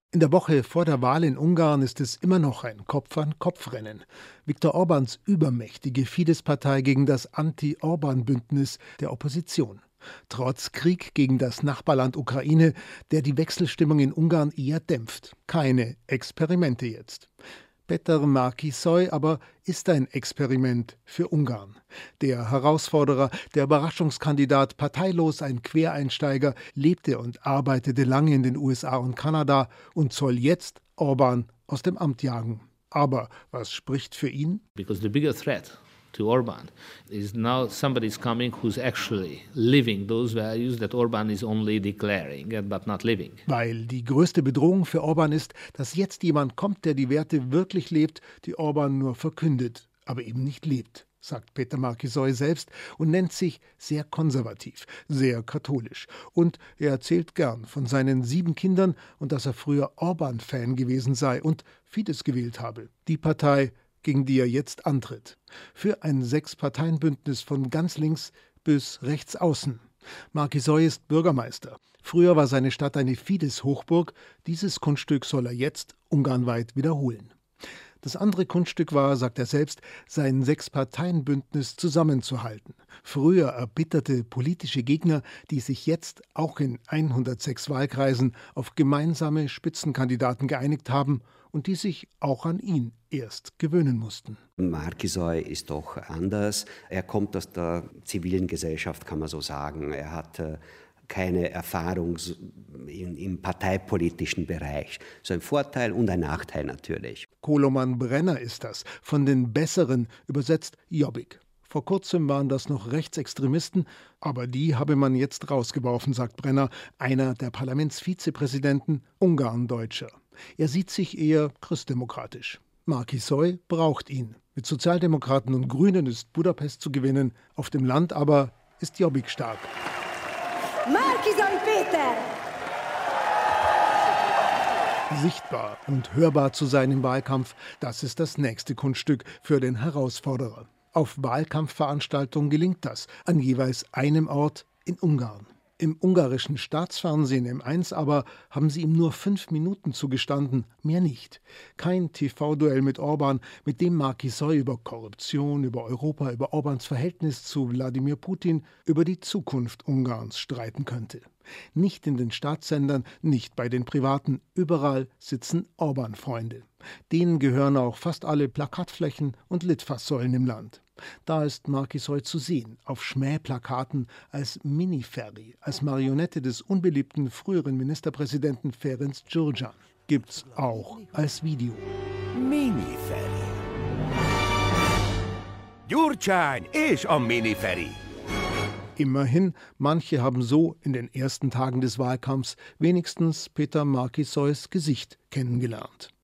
In der Woche vor der Wahl in Ungarn ist es immer noch ein Kopf-an-Kopf-Rennen. Viktor Orbáns übermächtige Fidesz-Partei gegen das Anti-Orbán-Bündnis der Opposition. Trotz Krieg gegen das Nachbarland Ukraine, der die Wechselstimmung in Ungarn eher dämpft. Keine Experimente jetzt. Péter Marky-Soy aber ist ein Experiment für Ungarn. Der Herausforderer, der Überraschungskandidat, parteilos ein Quereinsteiger, lebte und arbeitete lange in den USA und Kanada und soll jetzt Orbán aus dem Amt jagen. Aber was spricht für ihn? Because the bigger threat to Orbán is now somebody's coming who's actually living those values that Orbán is only declaring but not living. Weil die größte Bedrohung für Orbán ist, dass jetzt jemand kommt, der die Werte wirklich lebt, die Orbán nur verkündet, aber eben nicht lebt, sagt Péter Marky-Soy selbst und nennt sich sehr konservativ, sehr katholisch. Und er erzählt gern von seinen 7 Kindern und dass er früher Orbán-Fan gewesen sei und Fidesz gewählt habe. Die Partei, gegen die er jetzt antritt. Für ein 6-Parteien-Bündnis von ganz links bis rechts außen. Marky-Soy ist Bürgermeister. Früher war seine Stadt eine Fidesz-Hochburg. Dieses Kunststück soll er jetzt ungarnweit wiederholen. Das andere Kunststück war, sagt er selbst, sein 6-Parteien-Bündnis zusammenzuhalten. Früher erbitterte politische Gegner, die sich jetzt auch in 106 Wahlkreisen auf gemeinsame Spitzenkandidaten geeinigt haben und die sich auch an ihn erst gewöhnen mussten. Marky-Soy ist doch anders. Er kommt aus der zivilen Gesellschaft, kann man so sagen. Er hat keine Erfahrung im parteipolitischen Bereich. So ein Vorteil und ein Nachteil natürlich. Koloman Brenner ist das, von den Besseren, übersetzt Jobbik. Vor kurzem waren das noch Rechtsextremisten, aber die habe man jetzt rausgeworfen, sagt Brenner, einer der Parlamentsvizepräsidenten, Ungarn-Deutscher. Er sieht sich eher christdemokratisch. Marky-Soy braucht ihn. Mit Sozialdemokraten und Grünen ist Budapest zu gewinnen, auf dem Land aber ist Jobbik stark. Marky-Soy Péter! Sichtbar und hörbar zu sein im Wahlkampf, das ist das nächste Kunststück für den Herausforderer. Auf Wahlkampfveranstaltungen gelingt das, an jeweils einem Ort in Ungarn. Im ungarischen Staatsfernsehen M1 aber haben sie ihm nur 5 Minuten zugestanden, mehr nicht. Kein TV-Duell mit Orbán, mit dem Marky-Soy über Korruption, über Europa, über Orbáns Verhältnis zu Wladimir Putin, über die Zukunft Ungarns streiten könnte. Nicht in den Staatssendern, nicht bei den Privaten, überall sitzen Orbán-Freunde. Denen gehören auch fast alle Plakatflächen und Litfaßsäulen im Land. Da ist Marky-Soy zu sehen, auf Schmähplakaten, als Mini-Ferry, als Marionette des unbeliebten früheren Ministerpräsidenten Ferenc Gyurcsány. Gibt's auch als Video. Mini-Ferry. Gyurcsány és a Mini-Ferry. Immerhin, manche haben so in den ersten Tagen des Wahlkampfs wenigstens Péter Marky-Soys Gesicht kennengelernt.